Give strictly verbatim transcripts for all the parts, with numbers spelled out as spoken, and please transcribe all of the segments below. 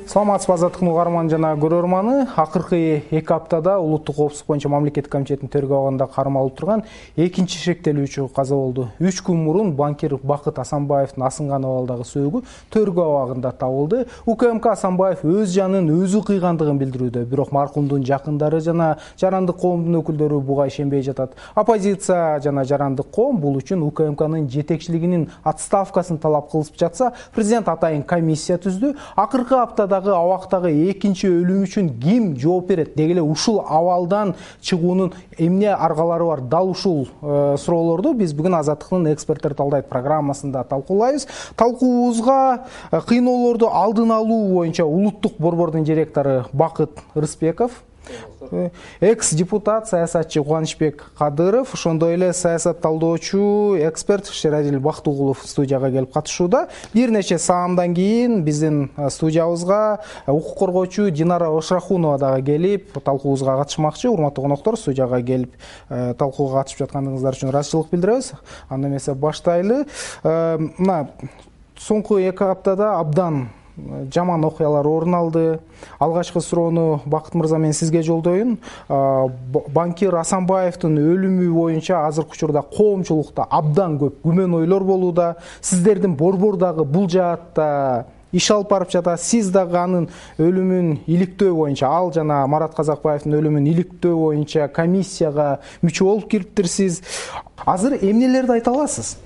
Саламатсызбы азаттыктын угарманы жана көрөрманы. Акыркы эки аптада улуттук коопсуздук боюнча мамлекеттик комитеттин төрөгө абагында кармалып турган экинчи шектелүүчү каза болду. үч күн мурун банкир Бакыт Асанбаевдин асынган абалдагы сөөгү төрөгө абагында табылды. УКМК Асанбаев өз жанын өзү кыйгандыгын билдирүүдө, бирок маркумдун жакындары жана жарандык коомдун өкүлдөрү буга ишенбей жатат. Оппозиция жана жарандык коом бул үчүн УКМКнын жетекчилигинин отставкасын талап кылып жатса, президент атайын комиссия түздү. Акыркы аптада абактагы экинчи өлүм үчүн ким жооп берет? Деги эле ушул абалдан чыгуунун эмне аргалары бар? Дал ушул э, суроолорду биз бүгүн азаттыктын эксперттер талдайт программасында талкуулайбыз. Талкуубузга э, кыйноолорду алдын алуу боюнча улуттук борбордун директору Бакыт Рыспеков, экс-депутат, саясатчы Кубанычбек Кадыров, ошондой эле саясат талдоочу эксперт Шеразил Бактыгулов студияга келип катышууда. Бир нече саамдан кийин биздин студиябызга укук коргоочу Динара Ошрахунова дагы келип талкуубузга катышмакчы. Урматтуу коноктор, студияга келип талкууга катышып жатканыңыздар үчүн ыраазычылык билдиребиз. Анда эмесе баштайлы. Мына соңку эки аптада абдан жаман окуялар орун алды. Алгачкы суроону Бакыт мырза мен сизге жолдоюн. Банкир Асанбаевдин өлүмү боюнча азыркы учурда коомчулукта абдан көп күмөн ойлор болууда. Сиздердин борбор дагы бул жаатта иш алып барып жатат. Сиз дагы анын өлүмүн иликтөө боюнча, ал жана Марат Казакбаевдин өлүмүн иликтөө боюнча комиссияга мүчө болуп кириптирсиз. Азыр эмнелерди айта аласыз?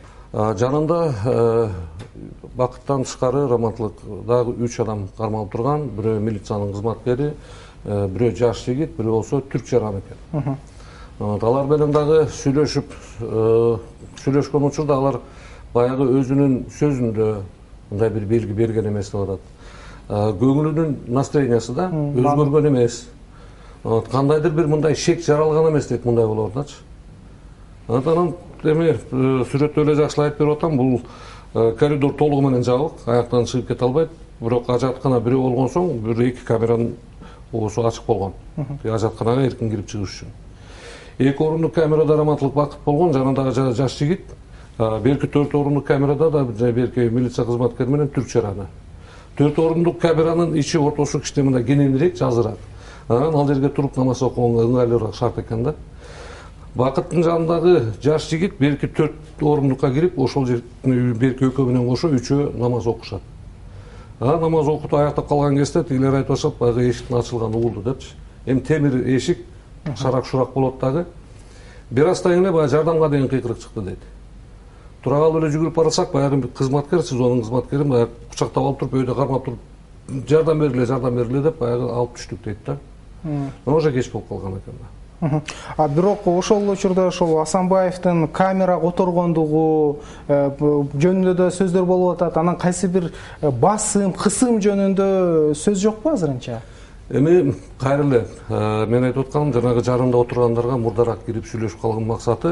Жанында Бакыттан тышкары раманттылыкдагы үч адам кармалып турган, бирөө милициянын кызматкери, бирөө жаш жигит, бирөө болсо түрк жаран экен. Алар менен дагы сүйлөшүп, сүйлөшкөн учурда алар баягы өзүнүн сөзүндө мындай бир белги берген эмес деп атат. Көңүлүнүн настроениясы да өзгөргөн эмес. Кандайдыр бир мындай шек жаралган эмес дейт, мындай болуп атачы. Анан эми сүрөттө эле жакшылап берип атам, бул коридор толугу менен жабык, аяктан чыгып кете албайт. Бирок ажаткана бирөө болгон соң бир эки камеранын оосу ачык болгон. Ажатканага эркин кирип чыгыш үчүн. Эки орундук камерада раматтылык Бакыт болгон, жанындагы жаш жигит. Берки төрт орундук камерада да берки милиция кызматкери менен түрк жараны. Төрт орундук камеранын ичи ортосу кичине мындай кененирээк, жазыраак. Анан ал жерге туруп намаз окуганга ыңгайлуураак шарт экен да. Бакыттын жанындагы жаш жигит берки төрт орундукка кирип, ошол жердин берки экөө менен кошо үчөө намаз окушат. А намаз окутуп аяктап калган кезде тигилер айтып атышат, баягы эшиктин ачылганы угулду депчи. Эми темир эшик шарак-шурак болот дагы. Бир аздан эле баягы жардамга деген кыйкырык чыкты дейт. Тура калып эле жүгүрүп барсак, баягы кызматкер, сиз кызматкери баягы кучактап алып туруп, өйдө кармап туруп, жардам бергиле, жардам бергиле деп баягы алып түштүк дейт да. Уже кеч болуп калган экен да. А бирок ошол учурда ошол Асанбаевдин камерага которгондугу жөнүндө да сөздөр болуп атат. Анан кайсы бир басым, кысым жөнүндө сөз жокпу азырынча? Эми кайра эле мен айтып атканым, жанагы жарымда отургандарга мурдараак кирип сүйлөшүп калган максаты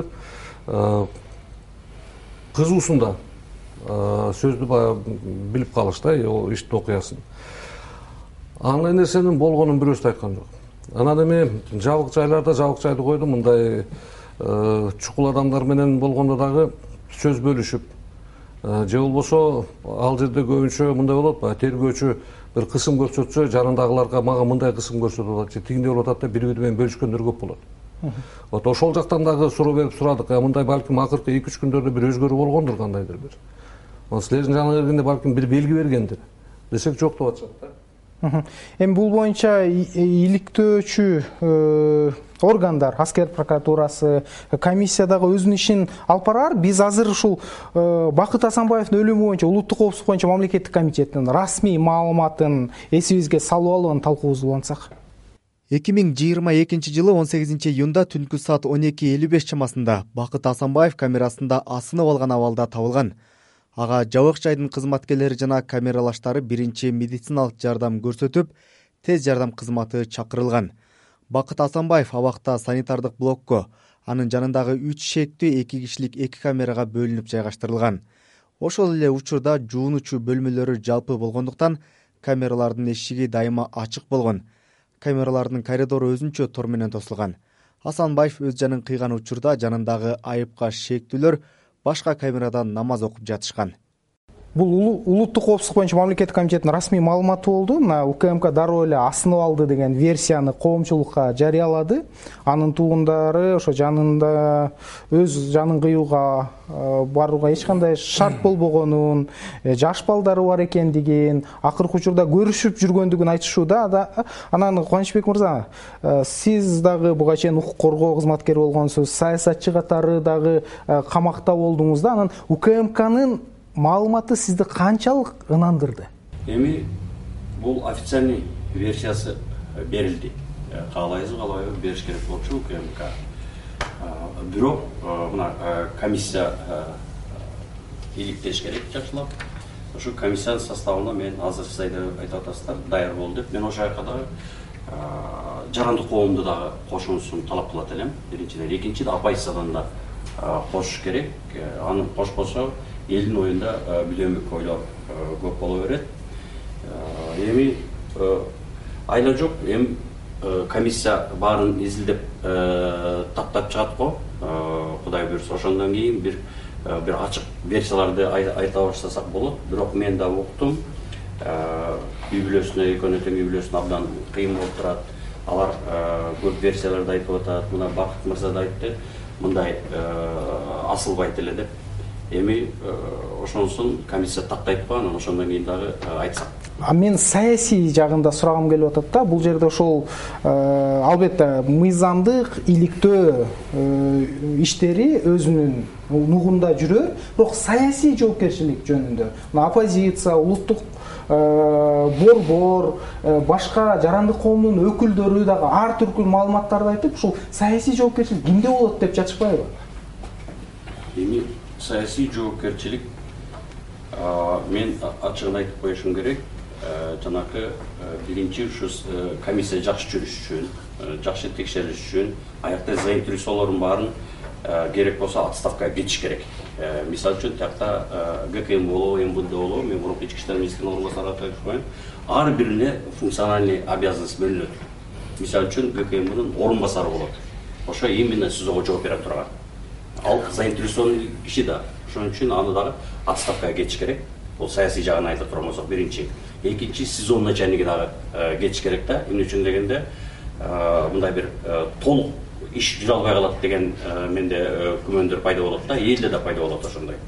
кызуусунда сөздү баягы билип калыш да, иштин окуясын. Андай нерсенин болгонун бирөөсү да айткан жок. Анан эми жабык жайларда жабык жайды койду, мындай чукул адамдар менен болгондо дагы сөз бөлүшүп, же болбосо ал жерде көбүнчө мындай болот, баягы тергөөчү бир кысым көрсөтсө, жанындагыларга мага мындай кысым көрсөтүп атат, же тигиндей болуп атат деп бири-бири менен бөлүшкөндөр көп болот. Вот ошол жактан дагы суроо берип сурадык, мындай балким акыркы эки үч күндөрдө бир өзгөрүү болгондур кандайдыр бир. Силердин жаныңызга келгенде балким бир белги бергендир десек, жок деп атышат да. Эми бул боюнча иликтөөчү органдар, аскер прокуратурасы, комиссия дагы өзүнүн ишин алып барар. Биз азыр ушул Бакыт Асанбаевдин өлүмү боюнча улуттук коопсуздук боюнча мамлекеттик комитеттин расмий маалыматын эсибизге салып алып анын талкуубузду улантсак. эки миң жыйырма экинчи жылы он сегизинчи июнда түнкү саат он эки элүү беш чамасында Бакыт Асанбаев камерасында асынып алган абалда табылган. Ага жабык жайдын кызматкерлери жана камералаштары биринчи медициналык жардам көрсөтүп, тез жардам кызматы чакырылган. Бакыт Асанбаев абакта санитардык блокко, анын жанындагы үч шектүү эки кишилик эки камерага бөлүнүп жайгаштырылган. Ошол эле учурда жуунуучу бөлмөлөрү жалпы болгондуктан камералардын эшиги дайыма ачык болгон. Камералардын коридору өзүнчө тор менен тосулган. Асанбаев өз жанын кыйган учурда жанындагы айыпка шектүүлөр башка камерадан намаз окуп жатышкан. бул улуттук коопсуздук боюнча мамлекеттик комитеттин расмий маалыматы болду. Мына УКМК дароо эле асынып алды деген версияны коомчулукка жарыялады. Анын туугундары ошо жанында өз жанын кыюуга барууга эч кандай шарт болбогонун, жаш балдары бар экендигин, акыркы учурда көрүшүп жүргөндүгүн айтышууда. Анан Кубанычбек мырза, сиз дагы буга чейин укук коргоо кызматкери болгонсуз, саясатчы катары дагы камакта болдуңуз да. Анан УКМКнын маалыматы сизди канчалык ынандырды? Эми бул официальный версиясы берилди. Каалайсыз каалабайбы бериш керек болчу УКМК. Бирок мына комиссия иликтеш керек жакшылап. Ошо комиссиянын составына мен азыр сиз айтып атасыздар, даяр болду деп. Мен ошол жака дагы жарандык коомду дагы кошуусун талап кылат элем. Биринчиден, экинчиден оппозициядан да кошуш керек. Аны кошпосо элдин оюнда бүлөмүк ойлор көп боло берет. Эми айла жок, эми комиссия баарын изилдеп таптап чыгат го. Кудай буйрса ошондон кийин бир бир ачык версияларды айта баштасак болот. Бирок мен да уктум, үй бүлөсүнө, экөөнү тең үй бүлөсүнө абдан кыйын болуп турат. Алар көп версияларды айтып атат. Мына Бакыт мырза да айтты, мындай асылбайт эле деп. Эми ошонусун комиссия тактайт го, анан ошондон кийин дагы айтсак. А мен саясий жагында сурагым келип атат да. Бул жерде ошол албетте мыйзамдык иликтөө иштери өзүнүн нугунда жүрөр, бирок саясий жоопкерчилик жөнүндө мына оппозиция, улуттук борбор, башка жарандык коомдун өкүлдөрү дагы ар түркүл маалыматтарды айтып, ушул саясий жоопкерчилик кимде болот деп жатышпайбы? Эми саясий жоопкерчилик мен ачыгын айтып коюшум керек. Жанакы биринчи ушу комиссия жакшы жүрүш үчүн, жакшы текшериш үчүн аякта заинтересованлордун баарын керек болсо отставкага кетиш керек. Мисалы үчүн тиякта ГКМ болобу, МВД болобу, мен мурунку ички иштер министринин орун басары атайын коеюн. Ар бирине функциональный обязанность бөлүнөт. Мисалы үчүн ГКМдин орун басары болот. Ошо именно СИЗОго жооп бере турган. Ал заинтересованный киши да. Ошон үчүн аны дагы отставкага кетиш керек. Бул саясий жагын айтып турмасак биринчи. Экинчи СИЗО начальниги дагы кетиш керек да. Эмне үчүн дегенде мындай бир толук иш жүрө албай калат деген менде күмөндөр пайда болот да. Элде да пайда болот ошондой.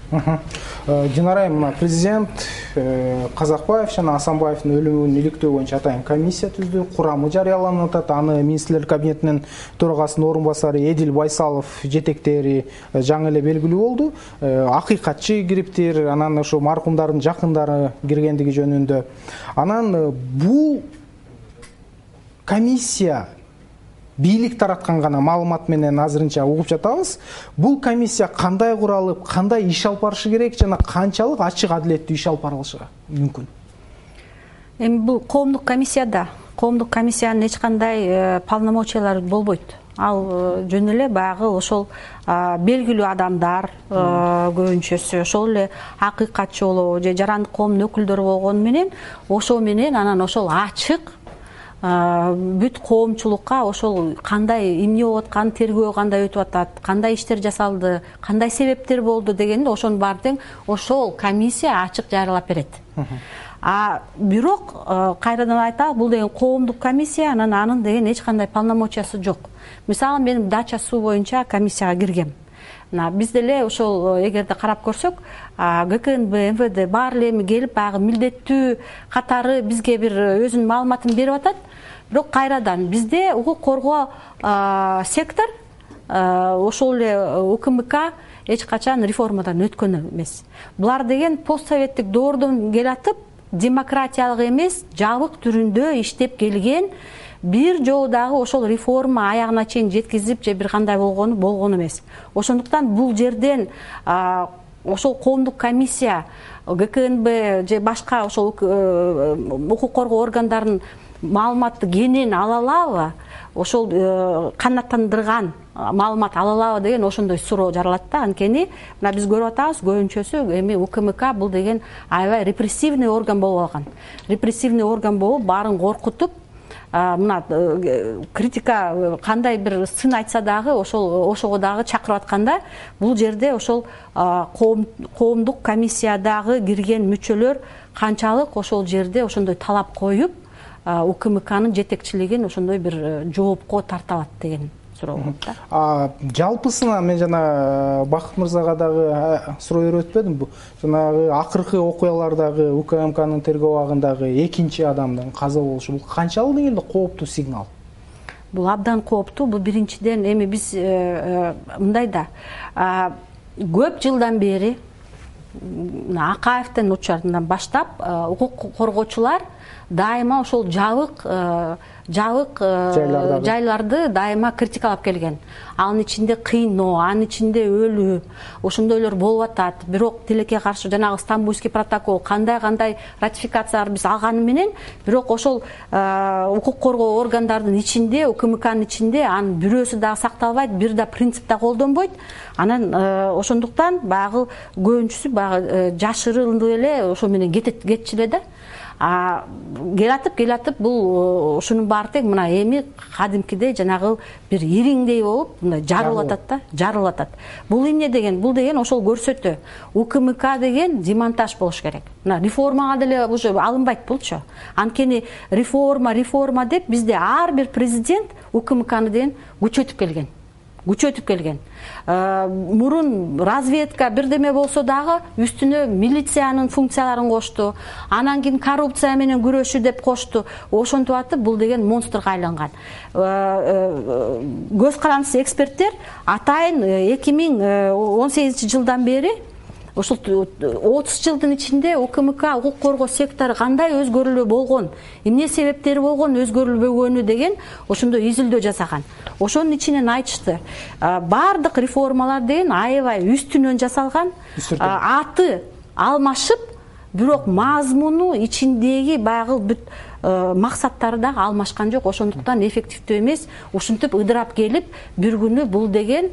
Динара айым, президент Казакбаев жана Асанбаевдин өлүмүн иликтөө боюнча атайын комиссия түздү, курамы жарыяланып атат. Аны министрлер кабинетинин төрагасынын орун басары Эдил Байсалов жетектери жаңы эле белгилүү болду. Акыйкатчы кириптир, анан ошо маркумдардын жакындары киргендиги жөнүндө. Анан бул комиссия бийлик тараткан гана маалымат менен азырынча угуп жатабыз. Бул комиссия кандай куралып, кандай иш алып барышы керек жана канчалык ачык адилеттүү иш алып барылышы мүмкүн? Эми бул коомдук комиссияда, коомдук комиссиянын эч кандай полномочиялары болбойт. Ал жөн эле баягы ошол белгилүү адамдар көбүнчөсү ошол эле акыйкатчы болобу же жарандык коомдун өкүлдөрү болгону менен ошо менен анан ошол ачык бүт коомчулукка ошол кандай эмне болуп аткан, тергөө кандай өтүп атат, кандай иштер жасалды, кандай себептер болду дегенди ошонун баары тең ошол комиссия ачык жарыялап берет. А бирок кайрадан айталы, бул деген коомдук комиссия, анан анын деген эч кандай полномочиясы жок. Мисалы мен дача суу боюнча комиссияга киргем. Биз деле ошол эгерде карап көрсөк, ГКНБ, МВД баары эле эми келип баягы милдеттүү катары бизге бир өзүнүн маалыматын берип атат. Бирок кайрадан бизде укук коргоо сектор ошол эле УКМК эч качан реформадан өткөн эмес. Булар деген постсоветтик доордон келатып, демократиялык эмес, жабык түрүндө иштеп келген, бир жолу дагы ошол реформа аягына чейин жеткизип же бир кандай болгону болгон эмес. Ошондуктан бул жерден ошол коомдук комиссия, ГКНБ же башка ошол укук коргоо органдарынын маалыматты кенен ала алабы, ошол канааттандырган маалымат ала алабы деген ошондой суроо жаралат да. Анткени мына биз көрүп атабыз, көбүнчөсү эми УКМК бул деген аябай репрессивный орган болуп алган. Репрессивный орган болуп, баарын коркутуп, мына критика кандай бир сын айтса дагы ошол ошого дагы чакырып атканда бул жерде ошол коомдук комиссиядагы кирген мүчөлөр канчалык ошол жерде ошондой талап коюп УКМКнын жетекчилигин ошондой бир жоопко тарта алат деген суроо болот да. Жалпысына мен жана Бакыт мырзага дагы суроо берип өтпөдүмбү? Жанагы акыркы окуялардагы УКМКнын тергөө абагындагы экинчи адамдын каза болушу бул канчалык деңгээлде кооптуу сигнал? Бул абдан кооптуу. Бул биринчиден эми биз мындай да көп жылдан бери Акаевдин учурунан баштап укук коргоочулар дайыма ошол жабык жабык жайларды дайыма критикалап келген. Анын ичинде кыйноо, анын ичинде өлүү, ошондойлор болуп атат. Бирок тилекке каршы жанагы Стамбульский протокол кандай-кандай ратификациялар биз алганы менен, бирок ошол укук коргоо органдардын ичинде, УКМКнын ичинде анын бирөөсү дагы сакталбайт, бир да принцип да колдонбойт. Анан ошондуктан багы көбүнчүсү багы жашырылып эле ошо менен кетчү эле да. Келатып келатып бул ушунун баары тең мына эми кадимкидей жанагы бир ириңдей болуп мындай жарылып атат да, жарылып атат. Бул эмне деген? Бул деген ошол көрсөтө. УКМК деген демонтаж болуш керек. Мына реформага деле уже алынбайт булчу. Анткени реформа, реформа деп бизде ар бир президент УКМКны деген күчөтүп келген. Күчөтүп келген. Мурун разведка бирдеме болсо дагы үстүнө милициянын функцияларын кошту. Анан кийин коррупция менен күрөшүү деп кошту. Ошентип атып бул деген монстрга айланган. Көз карандысы эксперттер атайын эки миң он сегизинчи жылдан бери ошол отуз жылдын ичинде УКМК укук коргоо сектору кандай өзгөрүүлөр болгон, эмне себептери болгон өзгөрүлбөгөнү деген ошондой изилдөө жасаган. Ошонун ичинен айтышты. Бардык реформалар деген аябай үстүнөн жасалган, аты алмашып, бирок мазмуну ичиндеги багы бүт максаттары дагы алмашкан жок. Ошондуктан эффективдүү эмес. Ушинтип ыдырап келип, бир күнү бул деген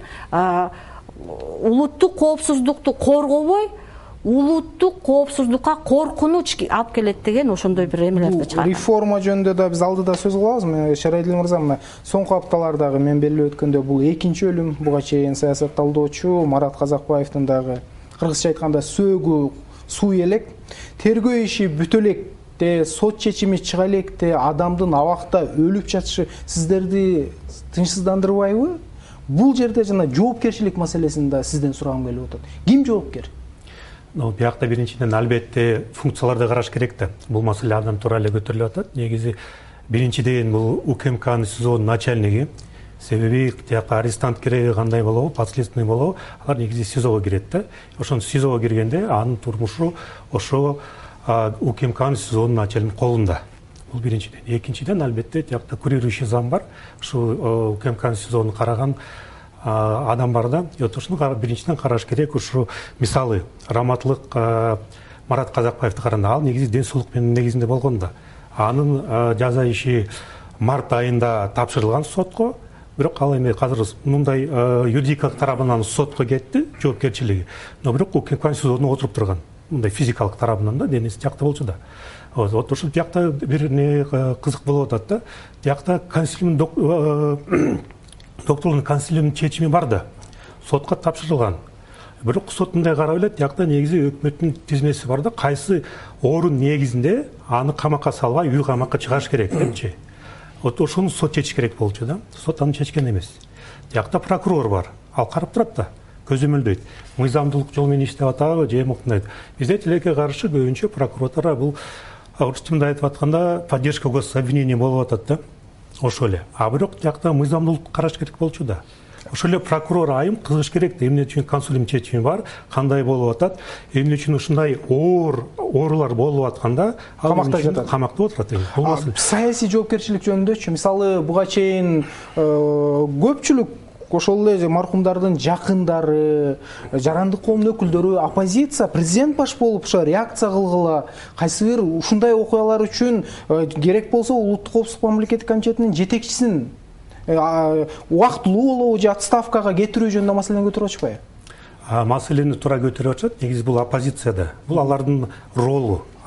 улуттук коопсуздукту коргобой, улуттук коопсуздукка коркунуч алып келет деген ошондой бир эмелерди чыгарган. Реформа жөнүндө да биз алдыда сөз кылабыз. Шарайдил мырза, мына соңку апталардагы мен белгилеп өткөндө бул экинчи өлүм. Буга чейин саясат талдоочу Марат Казакбаевдин дагы кыргызча айтканда сөөгү суу элек. Тергөө иши бүтө электе, сот чечими чыга электе, адамдын абакта өлүп жатышы сиздерди тынчсыздандырбайбы? Бул жерде жана жоопкерчилик маселесин да сизден сурагым келип атат. Ким жоопкер? Ну, биякта биринчиден албетте функцияларды караш керек да. Бул маселе абдан туура эле көтөрүлүп атат. Негизи биринчиден бул УКМКнын СИЗОнун начальниги, себеби тияка арестант кереги кандай болобу, подследственный болобу, алар негизи СИЗОго кирет да. Ошон СИЗОго киргенде анын турмушу ошо УКМКнын СИЗОнун начальнигинин колунда. Бул биринчиден. Экинчиден албетте тиякта курирующий зам бар. Ушу УКМКнын СИЗОнун караган адам бар да. Ошону биринчиден караш керек. Ушу мисалы раматтылык Марат Казакбаевди караганда ал негизи ден соолук менен негизинде болгон да. Анын жаза иши март айында тапшырылган сотко. Бирок ал эми азыр мындай юридикалык тарабынан сотко кетти, жоопкерчилиги. Но бирок УКМКнын СИЗОдо отуруп турган. Мындай физикалык тарабынан да денеси жакта болчу да. Вот ошол жакта бир не кызык болуп атат да. Жакта консилиум докторлук консилиумдун чечими бар да. Сотко тапшырылган. Бирок сот мындай карап элет, жакта негизи өкмөттүн тизмеси бар да, кайсы орун негизинде аны камакка салбай үй камакка чыгарыш керек депчи. Вот ошону сот чечиш керек болчу да. Сот аны чечкен эмес. Жакта прокурор бар. Ал карап турат да. Көзөмөлдөйт. Мыйзамдуулук жол менен иштеп атабы, же мындай. Бизде тилекке каршы көбүнчө прокуратура бул орусчамда айтып атканда поддержка гособвинения болуп атат да. Ошол эле. А бирок жакта мыйзамдуулук караш керек болчу да. Ошол эле прокурор айым кызыш керек да. Эмне үчүн консулиум чечими бар, кандай болуп атат, эмне үчүн ушундай оор оорулар болуп атканда камакта жатат. Камакта отурат. Саясий жоопкерчилик жөнүндөчү, мисалы буга чейин көпчүлүк ошол эле маркумдардын жакындары, жарандык коомдун өкүлдөрү, оппозиция президент баш болуп ошо реакция кылгыла, кайсы бир ушундай окуялар үчүн керек болсо улуттук коопсуздук мамлекеттик комитетинин жетекчисин убактылуу болобу же отставкага кетирүү жөнүндө маселени көтөрүп атышпайбы? Маселени туура көтөрүп атышат. Негизи бул оппозицияда. Бул алардын ролу.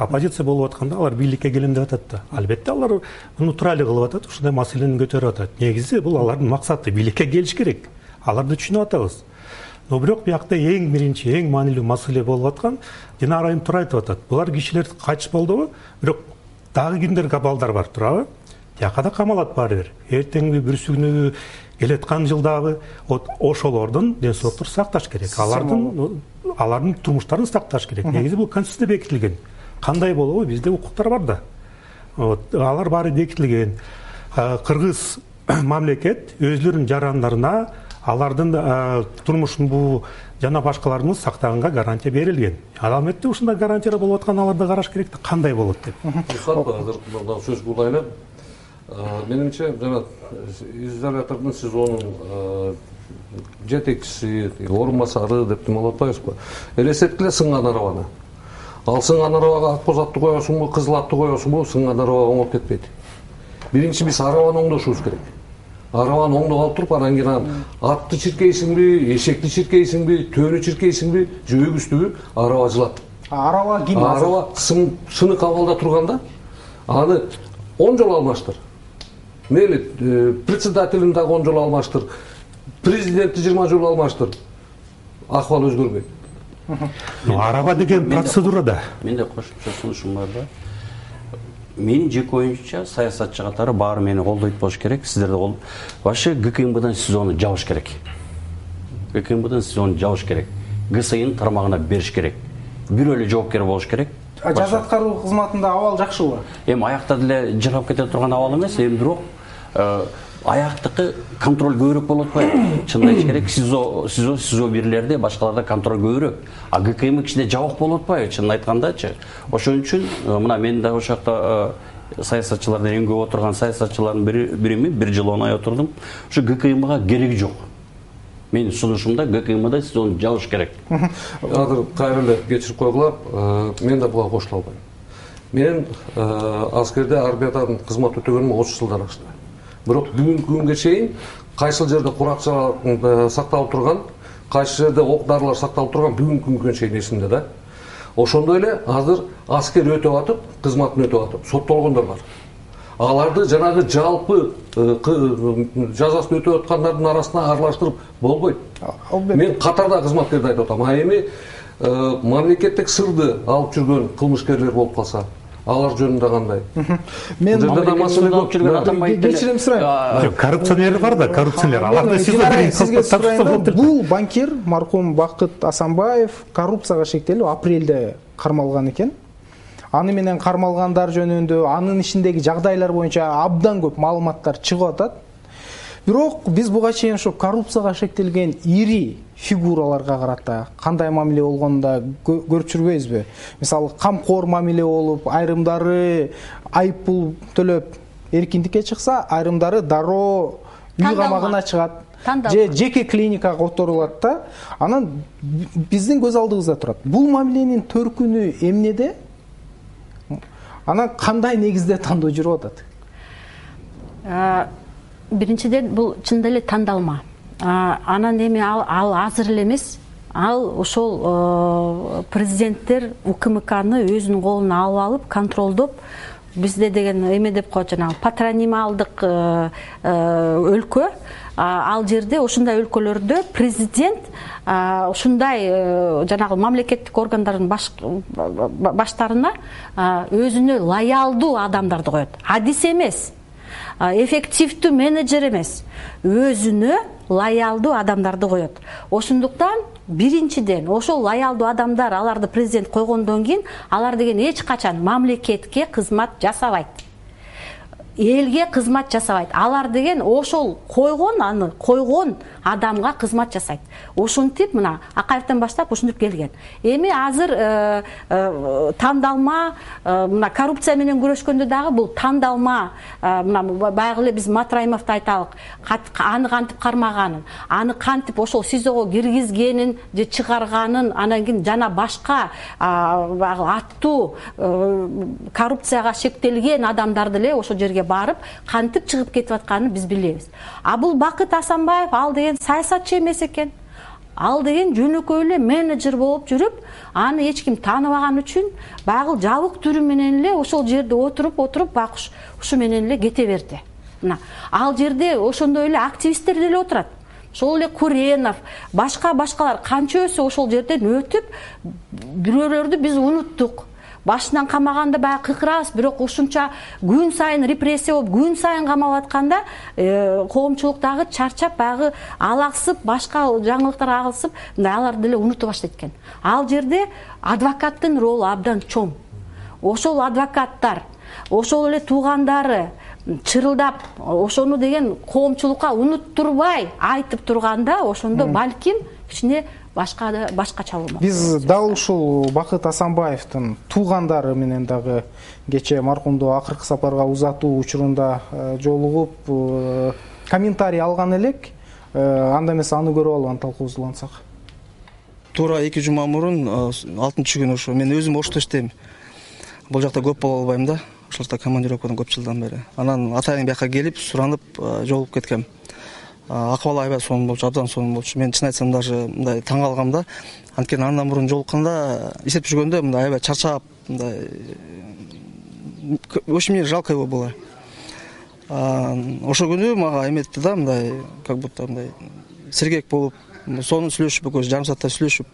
оппозиция болуп атканда алар бийликке келем деп атат да. Албетте алар муну тура эле кылып атат, ушундай маселени көтөрүп атат. Негизи бул алардын максаты, бийликке келиш керек. Аларды түшүнүп атабыз. Но бирок биякта эң биринчи, эң маанилүү маселе болуп аткан, Динара айым туура айтып атат. Булар кишилер кайтыш болдубу? Бирок дагы кимдер балдар бар турабы? Тияка да камалат баары бир. Эртеңги бүрсүгүнү келеткан жылдагы ошолордун ден соолуктун сакташ керек. Алардын алардын турмуштарын сакташ керек. Негизи бул конституцияда бекитилген. Кандай болобу? Бизде укуктар бар да. Алар баары бекитилген. Кыргыз мамлекет өзлөрүнүн жарандарына алардын турмушун жана башкаларын сактаганга гарантия берилген. Албетте ушундай гарантиялар болуп аткан аларды караш керек да, кандай болот деп. Азыр мындай сөз кылайлы. Менимче, жана изолятордун сезонун жетекчиси, орун басары деп дем алып атпайбызбы? Элестеткиле сынган арабаны. Ал сынган арабага ак боз атты коесуңбу, кызыл атты коесуңбу, сынган араба оңоп кетпейт. Биринчи биз арабаны оңдошубуз керек. Арабаны оңдоп алып туруп, анан кийин атты чиркейсиңби, эшекти чиркейсиңби, төөнү чиркейсиңби, жөөбүстүбү, араба жылат. Араба ким? Араба сыны кабалда турганда аны он жолу алмаштыр. Мейли председателин дагы он жолу алмаштыр. Президентти жыйырма жолу алмаштыр. Акыбал өзгөрбөйт. Араба деген процедурада. Менде кошумча сунушум бар да. Менин жеке оюмча саясатчы катары баары мени колдойт болуш керек. Сиздерди кол. Вообще ГКМБдан сезону жабыш керек. ГКМБдан сезону жабыш керек. ГСИнин тармагына бериш керек. Бирөө эле жоопкер болуш керек. Жаза аткаруу кызматында абал жакшыбы? Эми аякта деле жыргап кете турган абал эмес, эми бирок аяктыкы контроль көбүрөөк болуп атпайбы? Чынын айтыш керек, СИЗО, СИЗО, СИЗО бирлерде, башкаларда контроль көбүрөөк. А ГКМ кичине жабык болуп атпайбы? Чынын айткандачы. Ошон үчүн мына мен дагы ошол жакта саясатчылардан эң көп отурган саясатчылардын бирими, бир жыл он ай отурдум. Ушу ГКМга кереги жок. Менин сунушумда ГКМда сезон жабыш керек. Азыр кайра эле кечирип койгула, мен да буга кошула албайм. Мен аскерде армиядан кызмат өтөгөнүмө отуз жылдан ашты. Бирок бүгүнкү күнгө чейин кайсыл жерде куракчалар сакталып турган, кайсы жерде ок дарылар сакталып турган бүгүнкү күнгө чейин эсимде да. Ошондой эле азыр аскер өтөп атып, кызматын өтөп атып, соттолгондор бар. Аларды жанагы жалпы жазасын өтөп аткандардын арасына аралаштырып болбойт. Мен катарда кызматкерди айтып атам. А эми мамлекеттик сырды алып жүргөн кылмышкерлер болуп калса, алар жөнүндө кандай? Мен кечирим сурайм. Коррупционер бар да, коррупционер. Аларды сизге бул банкир маркум Бакыт Асанбаев коррупцияга шектелип апрелде кармалган экен. Аны менен кармалгандар жөнүндө, анын ишиндеги жагдайлар боюнча абдан көп маалыматтар чыгып атат. Бирок биз буга чейин ошо коррупцияга шектелген ири фигураларга карата кандай мамиле болгонун да көрүп жүрбөйбүзбү? Мисалы, камкор мамиле болуп, айрымдары айып пул төлөп эркиндикке чыкса, айрымдары дароо үй камагына чыгат. Же жеке клиникага которулат да. Анан биздин көз алдыбызда турат. Бул мамиленин төркүнү эмнеде? Анан кандай негизде тандоо жүрүп атат? Биринчиден бул чындап эле тандалма. Анан эми ал азыр эле эмес, ал ошол президенттер УКМКны өзүнүн колуна алып алып, контролдоп, бизде деген эме деп коет, жанагы патронималдык өлкө. Ал жерде ушундай өлкөлөрдө президент ушундай жанагы мамлекеттик органдардын баштарына өзүнө лоялдуу адамдарды коет. Адис эмес, эффективдүү менеджер эмес, өзүнө лоялдуу адамдарды коет. Ошондуктан биринчиден ошол лоялдуу адамдар аларды президент койгондон кийин алар деген эч качан мамлекетке кызмат жасабайт. Элге кызмат жасабайт. Алар деген ошол койгон, аны койгон адамга кызмат жасайт. Ошентип мына Акаевден баштап ушинтип келген. Эми азыр тандалма, мына коррупция менен күрөшкөндө дагы бул тандалма, мына баягы эле биз Матраимовду айталык, аны кантип кармаганын, аны кантип ошол СИЗОго киргизгенин же чыгарганын, анан кийин жана башка аттуу коррупцияга шектелген адамдарды эле ошол жерге барып кантип чыгып кетип атканын биз билебиз. А бул Бакыт Асанбаев ал деген саясатчы эмес экен. Ал деген жөнөкөй эле менеджер болуп жүрүп, аны эч ким тааныбаган үчүн багы жабык түрү менен эле ошол жерде отуруп отуруп бак ушу менен эле кете берди. Мына ал жерде ошондой эле активисттер деле отурат. Ошол эле Куренов, башка башкалар канчасы ошол жерден өтүп, бирөөлөрдү биз унуттук. Башынан камаганда баягы кыкырабыз, бирок ушунча күн сайын репрессия болуп, күн сайын камалып атканда коомчулук дагы чарчап, баягы алаксып, башка жаңылыктар агылсып, мындай алар деле унута баштайт экен. Ал жерде адвокаттын ролу абдан чоң. Ошол адвокаттар, ошол эле туугандары чырылдап, ошону деген коомчулукка унуттурбай айтып турганда, ошондо балким кичине башка башкача болмок. Биз дал ушул Бакыт Асанбаевдин туугандары менен дагы кечээ маркумду акыркы сапарга узатуу учурунда жолугуп комментарий алган элек. Анда эмес аны көрүп алып талкуубузду улантсак. Туура эки жума мурун алтынчы күнү ошо мен өзүм Ошто иштейм. Бул жакта көп боло албайм да. Ошол жакта командировкадан көп жылдан бери. Анан атайын бияка келип суранып жолугуп кеткем. Акыбалы аябай сонун болчу, абдан сонун болчу. Мен чын айтсам даже мындай таң калгам да. Анткени андан мурун жолукканда эсептеп жүргөндө мындай аябай чарчап, мындай очень мне жалко его было. Ошол күнү мага эметти да, мындай как будто мындай сергек болуп, сонун сүйлөшүп, экөөбүз жарым сааттай сүйлөшүп,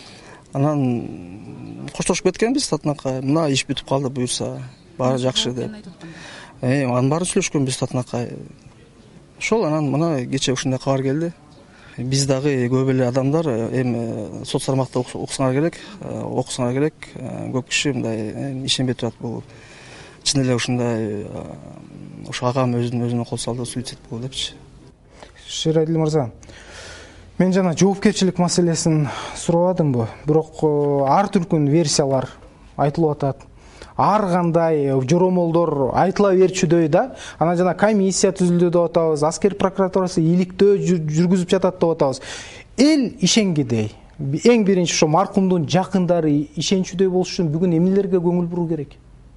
анан коштошуп кеткенбиз Татынакка. Мына иш бүтүп калды, буюрса баары жакшы деп. Э, анын баарын сүйлөшкөнбүз Татынакка. Ошол анан мына кечээ ушундай кабар келди. Биз дагы көп эле адамдар эми сот тармакта окусаңар керек, окусаңар керек. Көп киши мындай ишенбей турат, бул чын эле ушундай ошо агам өзүнүн өзүнө кол салды, суицид болду депчи. Шерадил мырза, мен жана жоопкерчилик маселесин сурабадымбы, бирок ар түркүн версиялар айтылып атат. Ар кандай жоромолдор айтыла берчүдөй да. Анан жана комиссия түзүлдү деп атабыз, аскер прокуратурасы иликтөө жүргүзүп жатат деп атабыз. Эл ишенгидей, эң биринчи ошо маркумдун жакындары ишенчүдөй болуш үчүн бүгүн эмнелерге көңүл буруу керек?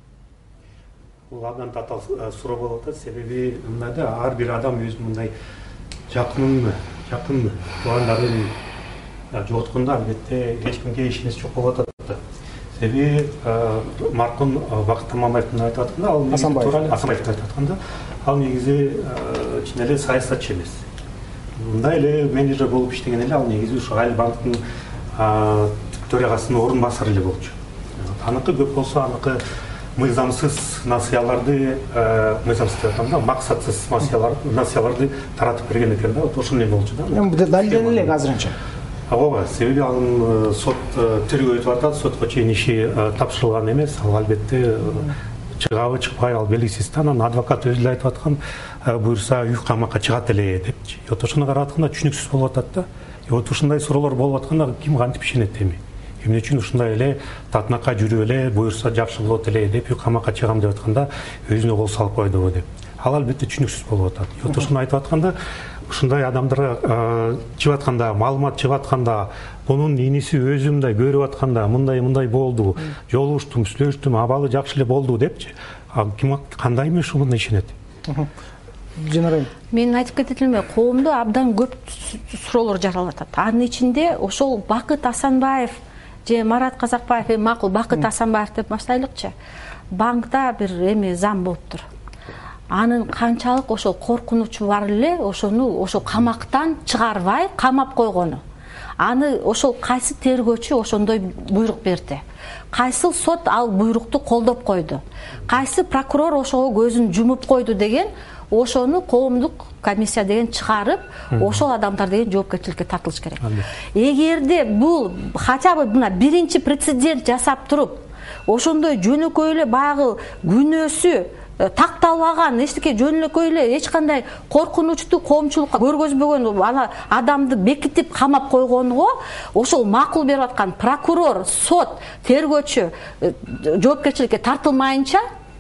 Бул абдан татаал суроо болуп атат. Себеби мындай да, ар бир адам өзүнүн мындай жакынын, жакын туугандарын жооткондо албетте эч кимге ишенич жок болуп атат. Себеби маркум Бакыт Асанбаевдин айтып атканда, ал Асанбаевдин айтып атканда, ал негизи чын эле саясатчы эмес. Мындай эле менеджер болуп иштеген эле, ал негизи ушу Айлы банктын төрагасынын орун басары эле болчу. Аныкы көп болсо, аныкы мыйзамсыз насыяларды, мыйзамсыз деп атканда, максатсыз насыяларды таратып берген экен да, ошондой эле болчу да. Эми далилдене элек азырынча. Ооба, себеби анын сот тергөө өтүп атат, сотко чейин иши тапшырылган эмес. Ал албетте чыгабы чыкпай, ал белгисиз. Анан адвокат өзү эле айтып аткан, буюрса үй камакка чыгат эле депчи. Вот ошону карап атканда түшүнүксүз болуп атат да. Вот ушундай суроолор болуп атканда ким кантип ишенет эми? Эмне үчүн ушундай эле Татынакка жүрүп эле, буюрса жакшы болот эле деп үй камакка чыгам деп атканда өзүнө кол салып койдубу деп. Ал албетте түшүнүксүз болуп атат. Вот ошону айтып атканда, ушундай адамдарга чыгып атканда, маалымат чыгып атканда, бунун иниси өзү мындай көрүп атканда, мындай мындай болду, жолугуштум, сүйлөштүм, абалы жакшы эле болду депчи. Ким кандай эмес ушуга ишенет? Жөнөрөйм. Мен айтып кетет элем, коомдо абдан көп суроолор жаралып атат. Анын ичинде ошол Бакыт Асанбаев же Марат Казакбаев, эми макул Бакыт Асанбаев деп баштайлыкчы. Банкта бир эми зам болуптур. Анын канчалык ошол коркунучу бар эле, ошону ошол камактан чыгарбай камап койгону. Аны ошол кайсы тергөөчү ошондой буйрук берди. Кайсы сот ал буйрукту колдоп койду. Кайсы прокурор ошого көзүн жумуп койду деген, ошону коомдук комиссия деген чыгарып, ошол адамдар деген жоопкерчиликке тартылыш керек. Эгерде бул хотя бы мына биринчи прецедент жасап туруп, ошондой жөнөкөй эле баягы күнөөсү такталбаган, эчтеке жөнөкөй эле эч кандай коркунучту коомчулукка көргөзбөгөн ана адамды бекитип камап койгонго, ошол макул берип аткан прокурор, сот, тергөөчү жоопкерчиликке тартылмайынча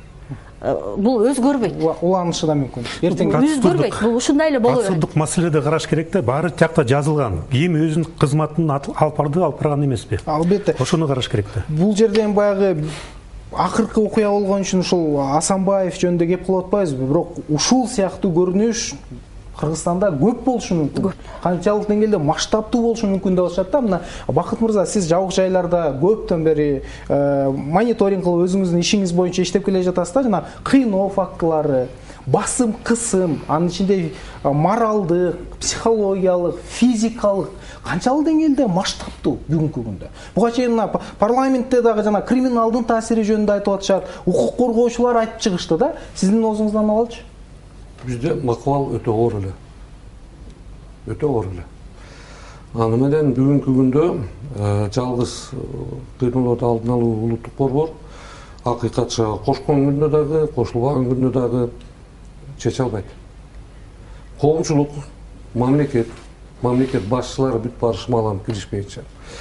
бул өзгөрбөйт. Уланышы да мүмкүн. Эртең өзгөрбөйт. Бул ушундай эле болот. Катсырдык маселеде караш керек да, баары жакта жазылган. Ким өзүнүн кызматын алып барды, алып барган эмеспи? Албетте. Ошону караш керек да. Бул жерден баягы акыркы окуя болгон үчүн ушул Асанбаев жөнүндө кеп кылып атпайбызбы? Бирок ушул сыяктуу көрүнүш Кыргызстанда көп болушу мүмкүн. Канчалык деңгээлде масштабтуу болушу мүмкүн деп атышат да. Мына Бакыт мырза, сиз жабык жайларда көптөн бери мониторинг кылып өзүңүздүн ишиңиз боюнча иштеп келе жатасыз да. Жана кыйноо фактылары, басым, кысым, анын ичинде моралдык, психологиялык, физикалык канчалык деңгээлде масштабтуу бүгүнкү күндө. Буга чейин мына парламентте дагы жана криминалдын таасири жөнүндө айтып атышат, укук коргоочулар айтып чыгышты да. Сиздин оозуңуздан алалычы? Бизде макал өтө оор эле. Өтө оор эле. Аны менен бүгүнкү күндө жалгыз кыйноолорду алдын алуу улуттук борбор акыйкатчы кошкон күндө дагы, кошулбаган күндө дагы чече албайт. Коомчулук, мамлекет, мамлекет башчылары бүт баары шымаланып киришпейинче.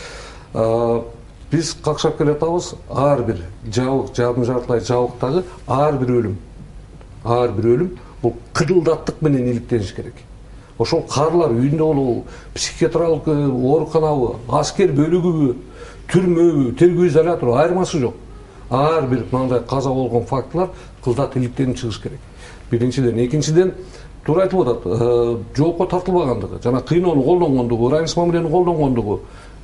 Биз какшап келатабыз, ар бир жабык, жарым жартылай жабыктагы ар бир өлүм, ар бир өлүм бул кыдылдаттык менен иликтениш керек. Ошол каарылар үйүндө болобу, психиатриялык ооруканабы, аскер бөлүгүбү, түрмөбү, тергөө изолятору айырмасы жок. Ар бир мындай каза болгон фактылар кылдат иликтенип чыгыш керек. Биринчиден, экинчиден туура айтылып атат, жоопко тартылбагандыгы, жана кыйноону колдонгондугу, ырайымсыз мамилени колдонгондугу,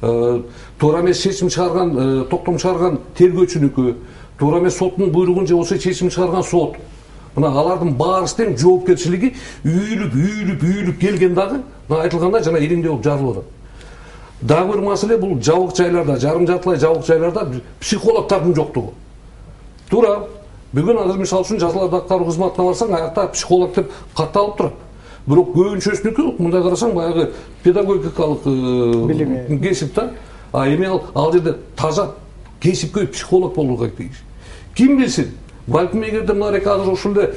туура эмес чечим чыгарган, токтом чыгарган тергөөчүнүкү, туура эмес соттун буйругун же болбосо чечим чыгарган сот. Мына алардын баарысынын жоопкерчилиги үйүлүп, үйүлүп, үйүлүп келген дагы, мына айтылгандай жана элеңдей болуп жарылып атат. Дагы бир маселе бул жабык жайларда, жарым жартылай жабык жайларда психологдордун жоктугу. Туура, бүгүн азыр мисалы үчүн жазаларды аткаруу кызматына барсаң, аякта психолог деп катталып турат. Бирок көбүнчөсүнүкү мындай карасаң баягы педагогикалык кесип да. А эми ал ал жерде таза кесипкөй психолог болууга тийиш. Ким билсин? Балким эгерде мына азыр ушул эле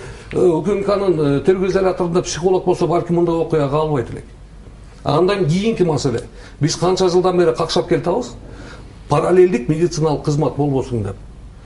УКМКнын тергөө изоляторунда психолог болсо, балким мындай окуя калбайт элек. Андан кийинки маселе. Биз канча жылдан бери какшап келатабыз? Параллелдик медициналык кызмат болбосун деп.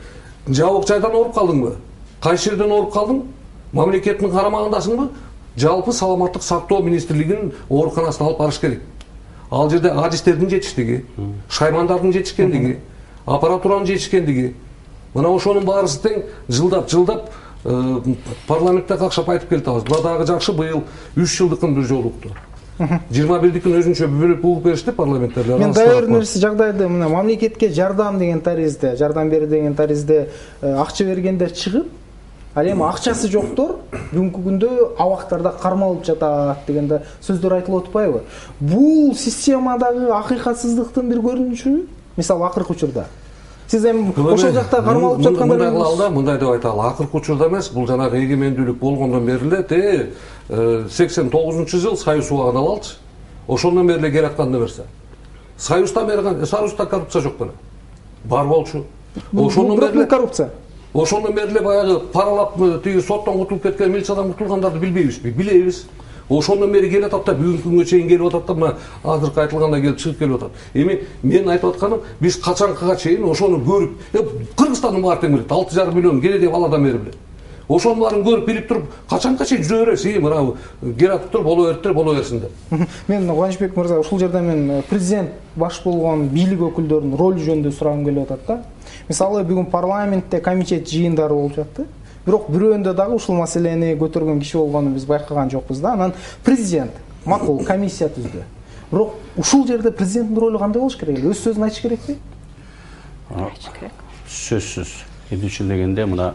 Жабык жайдан ооруп калдыңбы? Кайсы жерден ооруп калдың? Мамлекеттин карамагындасыңбы? Жалпы саламаттык сактоо министрлигинин ооруканасына алып барыш керек. Ал жерде адистердин жетиштиги, шаймандардын жетишкендиги, аппаратуранын жетишкендиги. Мына ошонун баарысы тең жылдап, жылдап парламентте какшап айтып келатабыз. Буга дагы жакшы, быйыл үч жылдыкын бир жолу укту. жыйырма бирдикин өзүнчө бөлүп угуп беришти парламенттерлер. Мен дайыр нерсе жагдайда мына мамлекетке жардам деген таризде, жардам бер деген таризде акча бергендер чыгып, ал эми акчасы жоктор бүгүнкү күндө абактарда кармалып жатат дегенде сөздөр айтылып атпайбы? Бул системадагы акыйкатсыздыктын бир көрүнүшү, мисалы акыркы учурда. Сиз эми ошол жакта кармалып жаткандар мындай кылалы, мындай деп айталы, акыркы учурда эмес, бул жанагы эгемендүүлүк болгондон бери эле те сексен тогузунчу жыл Союз убагын алалычы. Ошондон бери эле келаткан нерсе. Союзда берган, Союзда коррупция жок беле. Бар болчу. Ошондон бери эле коррупция. Ошондон бери эле баягы паралап тиги соттон кутулуп кеткен, милициядан кутулгандарды билбейбизби? Билебиз. Ошондон бери келип атат да, бүгүнкү күнгө чейин келип атат да, мына азыркы айтылгандай келип чыгып келип атат. Эми мен айтып атканым, биз качанкыга чейин ошону көрүп, Кыргызстандын баары тең билет, алты жарым миллион кенеде баладан бери билет. Ошонун баарын көрүп билип туруп, качанга чейин жүрө бересиз, мына келатып туруп, боло бериптир, боло берсин деп. Мен Кубанычбек мырза, ушул жерде мен президент баш болгон бийлик өкүлдөрүнүн ролу жөнүндө сурагым келип атат да. Мисалы бүгүн парламентте комитет жыйындары болуп жатты. Бирок бирөөндө дагы ушул маселени көтөргөн киши болгонун биз байкаган жокпуз да. Анан президент макул комиссия түздү. Бирок ушул жерде президенттин ролу кандай болуш керек эле? Өз сөзүн айтыш керекпи? Айтыш керек. Сөзсүз. Эдинчи дегенде мына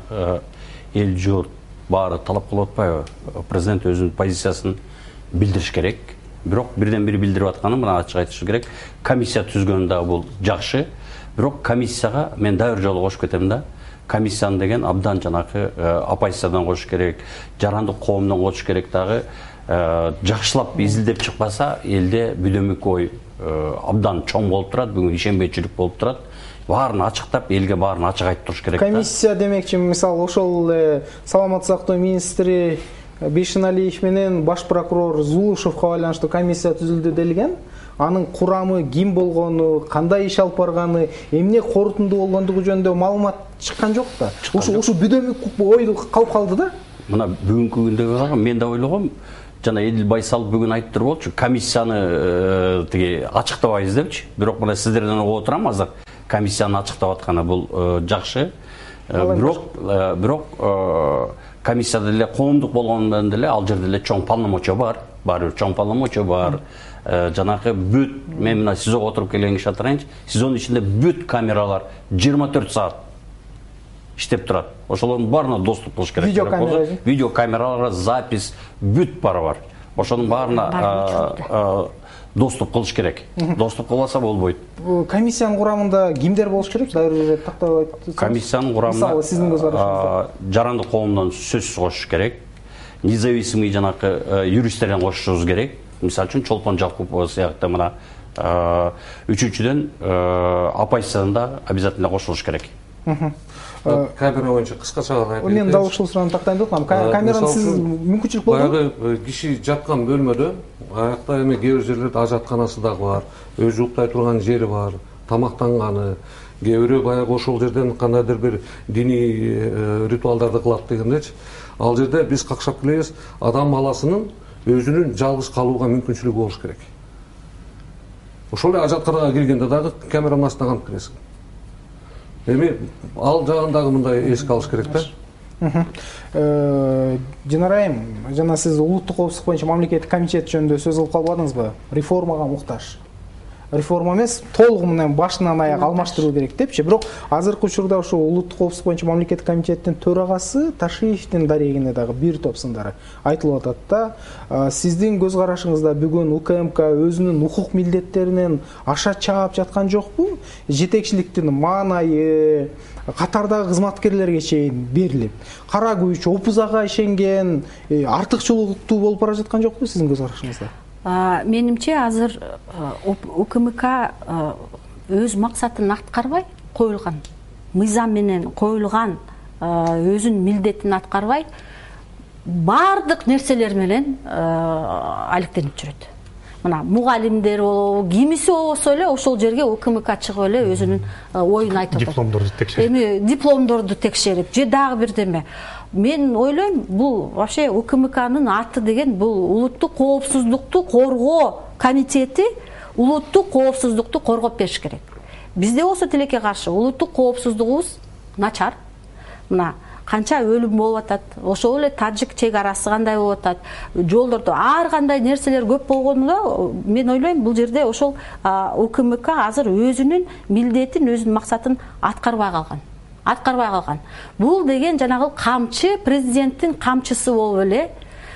эл журт баары талап кылып атпайбы? Президент өзүнүн позициясын билдириш керек. Бирок бирден бири билдирип атканы мына ачык айтыш керек. Комиссия түзгөн дагы бул жакшы. Бирок комиссияга мен дагы бир жолу кошуп кетем да. Комиссияны деген абдан жанакы оппозициядан кош керек, жарандык коомдон кош керек дагы жакшылап изилдеп чыкпаса, элде бүдөмүк ой абдан чоң болуп турат, бүгүн ишенбейчилик болуп турат. Баарын ачыктап, элге баарын ачык айтып туруш керек да. Комиссия демекчи, мисалы ошол саламаттык сактоо министри Бейшеналиев менен баш прокурор Зулушевго байланыштуу комиссия түзүлдү делген. Анын курамы ким болгону, кандай иш алып барганы, эмне корутунду болгондугу жөнүндө маалымат чыккан жок да. Ушу ушу бүдөмүк ой калып калды да. Мына бүгүнкү күндөгү мен да ойлогом, жана Эдил Байсалов бүгүн айтып туруп болчу, комиссияны тиги ачыктабайбыз депчи. Бирок мына сиздерден угуп турам азыр, комиссияны ачыктап атканы бул жакшы. Бирок бирок комиссияда деле коомдук болгондон деле ал жерде деле чоң полномочия бар, баары бир чоң полномочия бар. Жанагы бүт, мен мына СИЗОго отуруп келген киши атырайынчы, СИЗОнун ичинде бүт камералар жыйырма төрт саат иштеп турат. Ошолордун баарына доступ кылыш керек. Видео камера, видео камералар, запись, бүт баары бар. Ошонун баарына доступ кылыш керек. Доступ кылбаса болбойт. Комиссиянын курамында кимдер болуш керек? Дайыр тактап айтсаңыз. Комиссиянын курамында мисалы сиздин көз карашыңызда жарандык коомдон сөзсүз кошуш керек. Независимый жанакы юристтерден кошушубуз керек. Мисалы үчүн Чолпон Жакупова сыяктуу мына үчүнчүдөн оппозицияда обязательно кошулуш керек. Камера боюнча кыскача айтып мен дагы ушул суроonu тактайын деп атам. Камераны сиз мүмкүнчүлүк болдубу? Баягы киши жаткан бөлмөдө, аякта эми кээ бир жерлерде ажатканасы дагы бар, өзү уктай турган жери бар, тамактанганы, кээ бирөө баягы ошол жерден кандайдыр бир диний ритуалдарды кылат дегендечи. Ал жерде биз какшап келебиз, адам баласынын өзүнүн жалгыз калууга мүмкүнчүлүгү болуш керек. Ошол эле ажатканага киргенде дагы камеранын астына канып киресиң. Эми ал жагындагы мындай эске алыш керек да. Динар айым, жана сиз улуттук коопсуздук боюнча мамлекеттик комитет жөнүндө сөз кылып калбадыңызбы? Реформага муктаж. Реформа эмес, толугу менен башынан аяк алмаштыруу керек депчи. Бирок азыркы учурда ушул улуттук коопсуздук боюнча мамлекеттик комитеттин төрагасы Ташиевдин дарегине дагы бир топ сындары айтылып атат да. Сиздин көз карашыңызда бүгүн УКМК өзүнүн укук милдеттеринен аша чаап жаткан жокпу? Жетекчиликтин маанайы катардагы кызматкерлерге чейин берилип, кара күч, опузага ишенген, артыкчылыктуу болуп бара жаткан жокпу сиздин көз карашыңызда? Менимче азыр УКМК өз максатын аткарбай коюлган, мыйзам менен коюлган өзүнүн милдетин аткарбай баардык нерселер менен алектенип жүрөт. Мына мугалимдер болобу, кимиси болбосо эле ошол жерге УКМК чыгып эле өзүнүн оюн айтып атат. Дипломдорду текшерип. Эми дипломдорду текшерип, же дагы бирдеме. Мен ойлойм, бул вообще УКМКнын аты деген бул улуттук коопсуздукту коргоо комитети, улуттук коопсуздукту коргоп бериш керек. Бизде болсо тилекке каршы улуттук коопсуздугубуз начар. Мына канча өлүм болуп атат, ошол эле тажик чек арасы кандай болуп атат, жолдордо ар кандай нерселер көп болгондо мен ойлойм бул жерде ошол УКМК азыр өзүнүн милдетин, өзүнүн максатын аткарбай калган. Аткарбай калган. Бул деген жанагы камчы, президенттин камчысы болуп эле,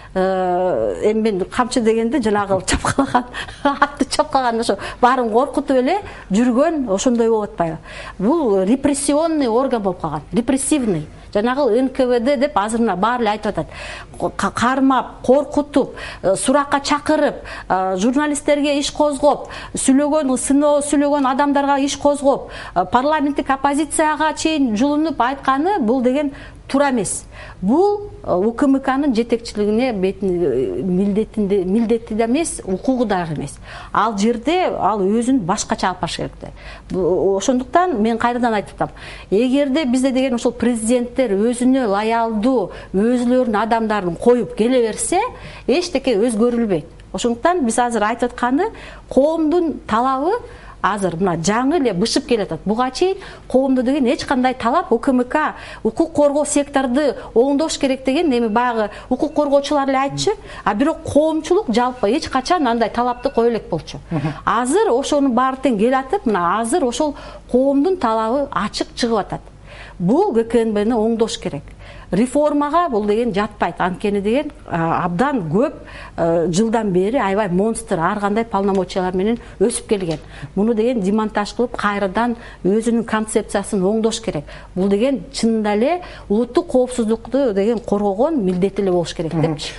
эми мен камчы дегенде жанагы чапкалаган, атты чапкалаган ошо баарын коркутуп эле жүргөн ошондой болуп атпайбы? Бул репрессионный орган болуп калган, репрессивный. Жанагы эн ка вэ дэ деп азыр мына баары эле айтып атат. Кармап, коркутуп, суракка чакырып, журналисттерге иш козгоп, сүйлөгөн, сыноо сүйлөгөн адамдарга иш козгоп, парламенттик оппозицияга чейин жулунуп айтканы бул деген туура эмес. Бул УКМКнын жетекчилигине милдетинде милдети да эмес, укугу да эмес. Ал жерде ал өзүн башкача алып барыш керек. Ошондуктан мен кайрадан айтып атам. Эгерде бизде деген ошол президенттер өзүнө лоялдуу, өзүлөрүнүн адамдарын коюп келе берсе, эчтеке өзгөрүлбөйт. Ошондуктан биз азыр айтып атканы коомдун талабы азыр мына жаңы эле бышып келатат. Буга чейин коомдо деген эч кандай талап УКМК укук коргоо секторду оңдош керек деген эми баягы укук коргоочулар эле айтчы, а бирок коомчулук жалпы эч качан андай талапты кое элек болчу. Азыр ошонун баары тең келатып, мына азыр ошол коомдун талабы ачык чыгып атат. Бул гэ ка эн бэни оңдош керек. Реформага бул деген жатпайт. Анткени деген абдан көп жылдан бери аябай монстр ар кандай полномочиялар менен өсүп келген. Муну деген демонтаж кылып кайрадан өзүнүн концепциясын оңдош керек. Бул деген чынында эле улуттук коопсуздукту деген коргогон милдети эле болуш керек депчи.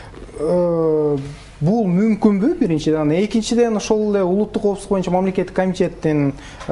Бул мүмкүнбү биринчиден, экинчиден ошол эле улуттук коопсуздук боюнча мамлекеттик комитеттин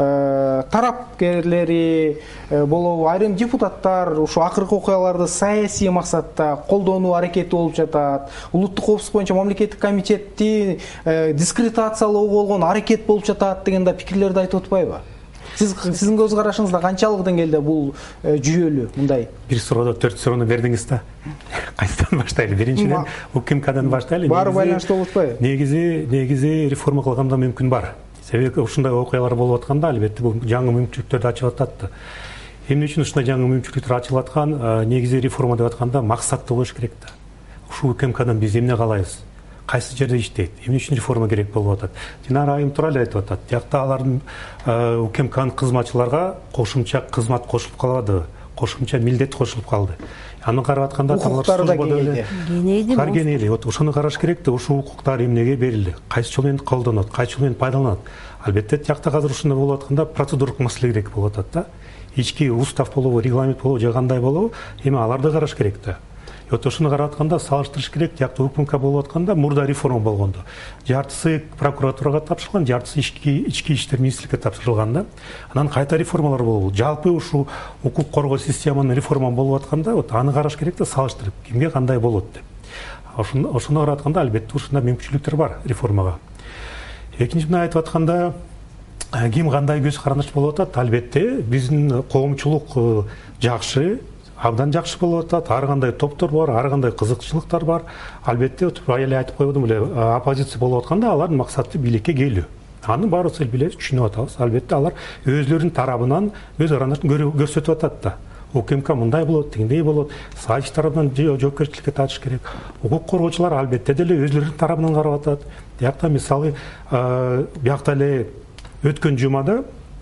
тарапкерлери болобу, айрым депутаттар ушу акыркы окуяларды саясий максатта колдонуу аракети болуп жатат. Улуттук коопсуздук боюнча мамлекеттик комитетти дискредитациялоо болгон аракет болуп жатат деген да пикирлерди айтып атпайбы? Сиз сиздин көз карашыңызда канчалык деңгээлде бул жүйөлүү мындай? Бир суроодо төрт суроону бердиңиз да. Кайсыдан баштайлы? Биринчиден УКМКдан баштайлы. Баары байланыштуу болуп атпайбы? Негизи, негизи реформа кылганда мүмкүн бар. Себеби ушундай окуялар болуп атканда албетте бул жаңы мүмкүнчүлүктөрдү ачып атат. эмне үчүн ушундай жаңы мүмкүнчүлүктөр ачылып аткан, негизи реформа деп атканда максаттуу болуш керек да. Ушул УКМКдан биз эмне каалайбыз? Кайсы жерде иштейт? Эмне үчүн реформа керек болуп атат? Динара айым туура эле айтып атат. Жакта алардын УКМКнын кызматчыларга кошумча кызмат кошулуп калбады, кошумча милдет кошулуп калды. Аны карап атканда укуктары да кеңейди. Кеңейди. Вот ошону караш керек да, ушул укуктар эмнеге берилди? Кайсы жол менен колдонот? Кайсы жол менен пайдаланат? Албетте, жакта азыр ушундай болуп атканда процедуралык маселе керек болуп атат да. Ички устав болобу, регламент болобу, же кандай болобу, эми аларды караш керек да. Вот ошону карап атканда салыштырыш керек. Жакта УКМК болуп атканда мурда реформа болгондо жартысы прокуратурага тапшырылган, жартысы ички ички иштер министрликке тапшырылган да. Анан кайта реформалар болобу. Жалпы ушул укук коргоо системанын реформа болуп атканда, вот аны караш керек да, салыштырып, кимге кандай болот деп. Ошону ошону карап атканда албетте ушундай мүмкүнчүлүктөр бар реформага. Экинчи мына айтып атканда, ким кандай көз караныш болуп атат? Албетте биздин коомчулук жакшы, абдан жакшы болуп атат. Ар кандай топтор бар, ар кандай кызыкчылыктар бар. Албетте, эле айтып койдум эле, оппозиция болуп атканда алардын максаты бийликке келүү. Аны баарыбыз билебиз, түшүнүп атабыз. Албетте, алар өзлөрүнүн тарабынан өз каранышын көрсөтүп атат да. УКМК мындай болот, тигиндей болот. Сайч тарабынан жоопкерчиликке тартыш керек. Укук коргоочулар албетте деле өзлөрүнүн тарабынан карап атат. Биякта мисалы, биякта эле өткөн жумада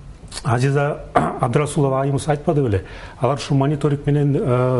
Азиза Абдрасулова айымыз айтпады беле. Алар ушу мониторинг менен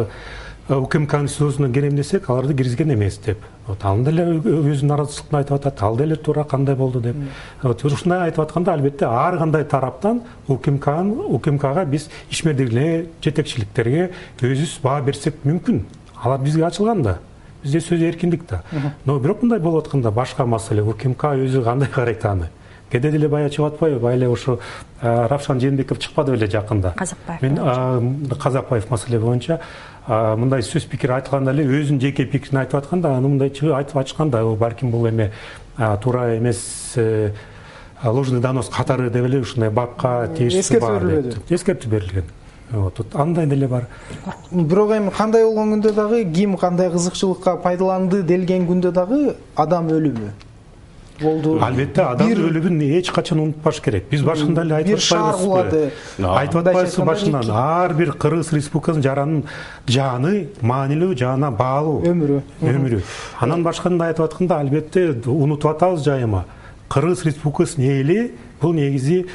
УКМКнын СИЗОсуна керем десек, аларды киргизген эмес деп. Ал деле өзүнүн наразычылыгын айтып атат. Ал деле туура кандай болду деп. Ушундай айтып атканда, албетте ар кандай тараптан УКМКнын УКМКга биз ишмердиктер, жетекчиликтерге өзүбүз баа берсек мүмкүн. Алар бизге ачылган да. Бизде сөз эркиндик да. Но бирок мындай болуп атканда башка маселе. УКМК өзү кандай карайт аны? Кеде деле бая чыгып атпайбы? Эле ушу Равшан Жээнбеков чыкпады беле жакында. Казакбаев. Мен Казакбаев маселе боюнча мындай сөз пикир айтканда эле өзүнүн жеке пикирин айтып атканда, аны мындай чыгып айтып ачканда, балким бул эме туура эмес, ложный донос катары деп эле ушундай бапка тийиштүү бар деп эскертүү берилген. Вот, андай деле бар. Бирок эми кандай болгон күндө дагы, ким кандай кызыкчылыкка пайдаланды делген күндө дагы адам өлүмү болду. Албетте, адам өлүмүн эч качан унутпаш керек. Биз башында эле айтып атпайбызбы? Айтып атпайбызбы башынан? Ар бир Кыргыз Республикасынын жаранын жаны маанилүү, жана баалуу өмүрү. Өмүрү. Анан башканда айтып атканда, албетте унутуп атабыз жайыма. Кыргыз Республикасынын эли бул негизи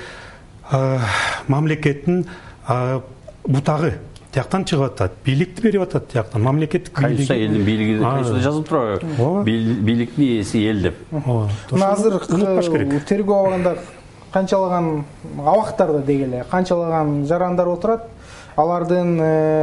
мамлекеттин бутагы. Тияктан чыгып атат, бийликти берип атат тияктан, мамлекеттик бийлик. Кайсы элдин бийлиги кайсыда жазылып турат? Бийликтин ээси эл деп. Мына азыр тергөө абагында канчалаган абактарда дегеле, канчалаган жарандар отурат, алардын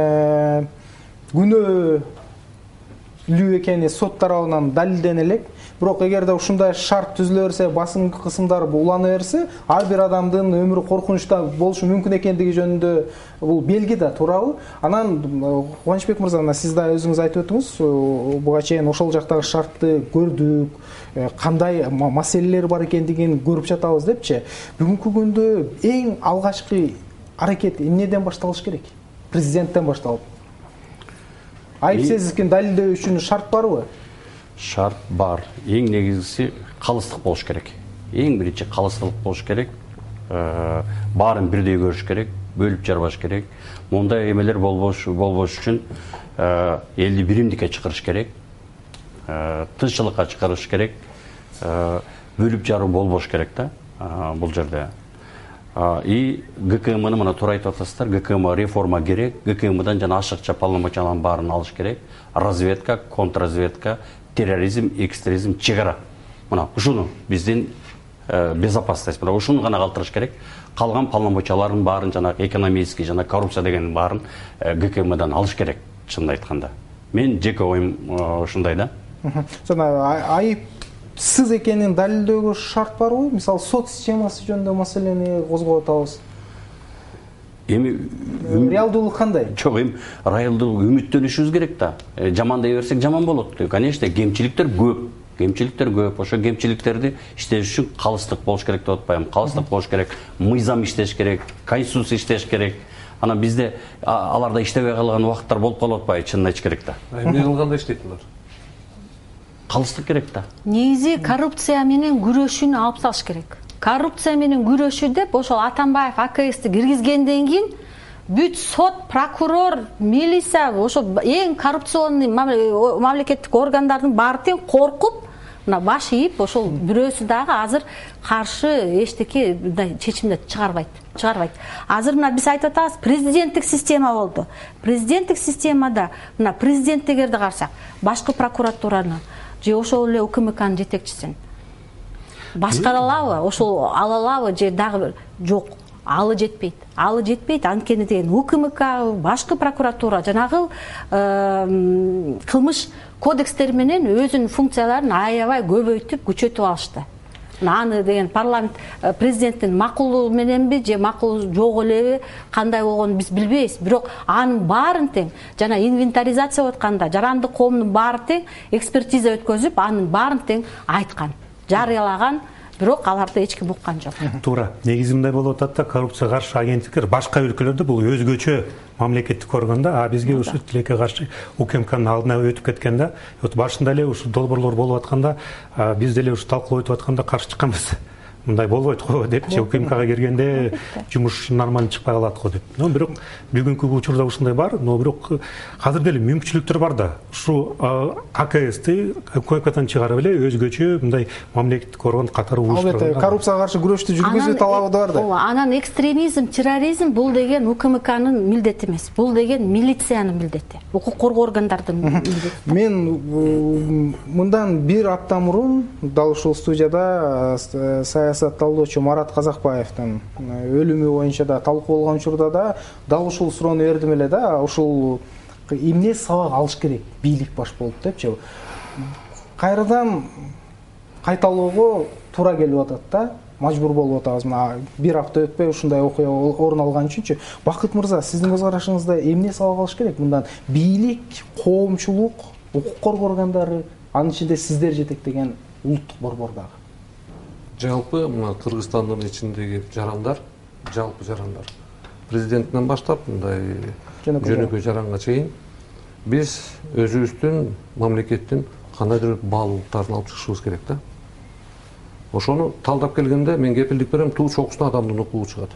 күнөөлүү экени сот тарабынан далилдене элек. Бирок эгерде ушундай шарт түзүлө берсе, басымдык кысымдар улана берсе, ар бир адамдын өмүрү коркунучта болушу мүмкүн экендиги жөнүндө бул белги да, туурабы? Анан Кубанычбек мырза, сиз да өзүңүз айтып өттүңүз, буга чейин ошол жактагы шартты көрдүк, кандай маселелер бар экендигин көрүп жатабыз депчи. Бүгүнкү күндө эң алгачкы аракет эмнеден башталыш керек? Президенттен башталып. Айыпсыздыкын далилдөө үчүн шарт барбы? Шарт бар. Эң негизгиси калыстык болуш керек. Эң биринчи калыстык болуш керек. Баарын бирдей көрүш керек, бөлүп жарбаш керек. Мындай эмелер болбош болбош үчүн элди биримдикке чакырыш керек. Тынччылыкка чакырыш керек. Бөлүп жаруу болбош керек да бул жерде. И ГКМны мына туура айтып атасыздар, ГКМ реформа керек. ГКМдан жана ашыкча полномочияларын баарын алыш керек. Разведка, контрразведка, терроризм, экстремизм, чегара. Мына ушуну биздин безопасность, мына ушуну гана калтырыш керек. Калган полномочияларын баарын жана экономический жана коррупция дегенин баарын ГКМдан алыш керек, чынын айтканда. Мен жеке оюм ушундай да. Жана айыпсыз экенин далилдөөгө шарт барбы? Мисалы, сот системасы жөнүндө маселени козгоп атабыз. Эми реалдуулук кандай? Жок, эми реалдуулук үмүттөнүшүбүз керек да. Жамандай берсек жаман болот. Конечно, кемчиликтер көп. Кемчиликтер көп. Ошо кемчиликтерди иштеш үчүн калыстык болуш керек деп атпайм. Калыстык болуш керек. Мыйзам иштеш керек, конституция иштеш керек. Ана бизде аларда иштебей калган убакыттар болуп калып атпайбы, чынын айтыш керек да. Эмне кылганда иштейт булар? Калыстык керек да. Негизи коррупция менен күрөшүүнү алып салыш керек. Коррупция менен күрөшүү деп ошол Атамбаев АКСти киргизгенден кийин бүт сот, прокурор, милиция, ошо эң коррупционный мамлекеттик органдардын баары тең коркуп, мына баш ийип, ошол бирөөсү дагы азыр каршы эчтеке чечимди чыгарбайт, чыгарбайт. Азыр мына биз айтып атабыз, президенттик система болду. Президенттик системада мына президент эгерде карасак, башкы прокуратураны же ошол эле УКМКнын жетекчисин башкара алабы, ошол ала алабы же дагы жок. Алы жетпейт. Алы жетпейт. Анткени деген УКМК, башкы прокуратура жанагы кылмыш кодекстери менен өзүнүн функцияларын аябай көбөйтүп, күчөтүп алышты. Аны деген парламент президенттин макулу мененби же макул жок элеби, кандай болгонун биз билбейбиз. Бирок анын баарын тең жана инвентаризация болуп атканда жарандык коомдун баары тең экспертиза өткөзүп, анын баарын тең айткан, жарыялаган. Бирок аларды эч ким уккан жок. Туура. Негизи мындай болуп атат да, коррупцияга каршы агенттиктер башка өлкөлөрдө бул өзгөчө мамлекеттик органда, а бизге ушу тилекке каршы УКМКнын алдына өтүп кеткен да. Вот башында эле ушу долбоорлор болуп атканда, биз деле ушу талкуулап өтүп атканда каршы чыкканбыз. Мындай болбойт го деп, же УКМКга киргенде жумуш нормально чыкпай калат го деп. Но бирок бүгүнкү учурда ушундай бар, но бирок азыр деле мүмкүнчүлүктөр бар да. Ушу АКСти УКМКдан чыгарып эле өзгөчө мындай мамлекеттик орган катары уюштурган. Албетте, коррупцияга каршы күрөштү жүргүзүү талабы да бар да. Ооба, анан экстремизм, терроризм бул деген УКМКнын милдети эмес. Бул деген милициянын милдети. Укук коргоо органдардын милдети. Мен мындан бир апта мурун дал ушул студияда саясатталуучу Марат Казакбаевдин өлүмү боюнча да талкуу болгон учурда да дал ушул суроону бердим эле да, ушул эмне сабак алыш керек бийлик баш болуп депчи. Кайрадан кайталоого туура келип атат да, мажбур болуп атабыз. Мына бир апта өтпөй ушундай окуя орун алган үчүнчү. Бакыт мырза, сиздин көз карашыңызда эмне сабак алыш керек мындан? Бийлик, коомчулук, укук коргоо органдары, анын ичинде сиздер жетектеген улуттук борбор дагы. Жалпы мына Кыргызстандын ичиндеги жарандар, жалпы жарандар, президенттен баштап мындай жөнөкөй жаранга чейин биз өзүбүздүн мамлекеттин кандайдыр баалуулуктарын алып чыгышыбыз керек да. Ошону талдап келгенде мен кепилдик берем, туу чокусуна адамдын укугу чыгат.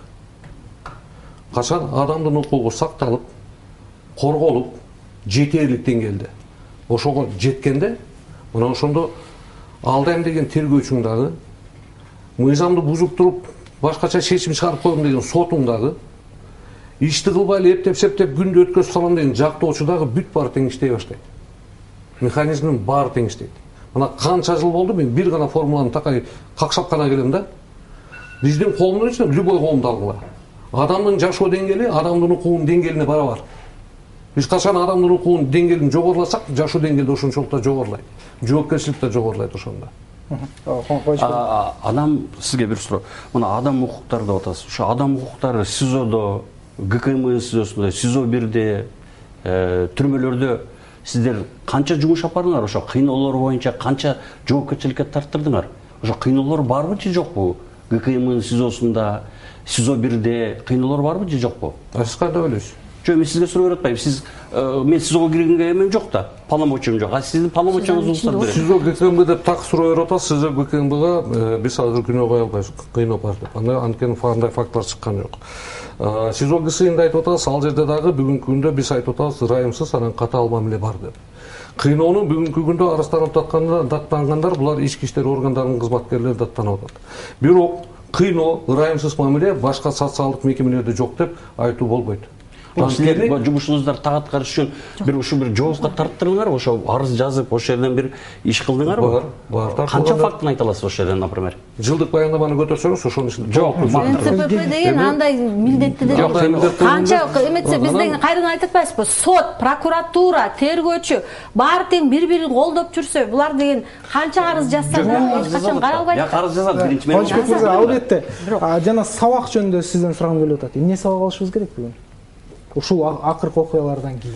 Качан адамдын укугу сакталып, корголуп, жетерлик деңгээлде ошого жеткенде, мына ошондо алдайм деген тергөөчүң дагы, мыйзамды бузуп туруп башкача чечим чыгарып койдум деген сотуң дагы, ишти кылбай эле эптеп-септеп күндү өткөзүп салам деген жактоочу дагы бүт баары тең иштей баштайт. Механизмдин баары тең иштейт. Мына канча жыл болду мен бир гана формуланы такай какшап гана келем да. Биздин коомдун ичинде любой коомду алгыла. Адамдын жашоо деңгээли адамдын укугунун деңгээлине барабар. Биз качан адамдын укугунун деңгээлин жогоруласак, жашоо деңгээли да ошончолук да жогорулайт. Жоопкерчилик да жогорулайт ошондо. Адам, сизге бир суроо. Мына адам укуктары деп атасыз. Ошо адам укуктары СИЗОдо, ГКМ СИЗОсунда, СИЗО бирде, түрмөлөрдө сиздер канча жумуш алып бардыңар? Ошо кыйноолор боюнча канча жоопкерчиликке тарттырдыңар? Ошо кыйноолор барбы же жокпу? ГКМ СИЗОсунда, СИЗО бирде кыйноолор барбы же жокпу? Сиз кандай ойлойсуз? Жок, мен сизге суроо берип атпайм. Сиз мен СИЗОго киргенге эмен жок да. Полномочиям жок. А сиздин полномочияңызды устап берем. СИЗО ГКМ деп так суроо берип атасыз. СИЗО ГКМга биз азыр күнөө кое албайбыз. Кыйноо бар деп. Анда анткени андай факттар чыккан жок. СИЗО ГСИнде айтып атабыз, ал жерде дагы бүгүнкү күндө биз айтып атабыз, ырайымсыз анан катаал мамиле бар деп. Кыйноону бүгүнкү күндө арызданып даттангандар булар ички иштер органдарынын кызматкерлери даттанып атат. Бирок кыйноо, ырайымсыз мамиле башка социалдык мекемелерде жок деп айтуу болбойт. Силер жумушуңуздар тагат үчүн бир ушу бир жоопко тарттырдыңар, ошо арыз жазып, ошол жерден бир иш кылдыңарбы? Бар, бар. Канча фактын айта аласыз ошол жерден, например? Жылдык баяндаманы көтөрсөңүз, ошонун ичинде жок. НЦПП деген андай милдетти де жок. Канча эметсе бизден кайрадан айтып атпайсызбы? Сот, прокуратура, тергөөчү баары тең бири-бирин колдоп жүрсө, булар деген канча арыз жазса да эч качан каралбайт. Я арыз жазат, биринчи мен. Албетте. Жана сабак жөнүндө сизден сурагым келип атат. Эмне сабак алышыбыз керек бүгүн? Ушул акыркы окуялардан кийин.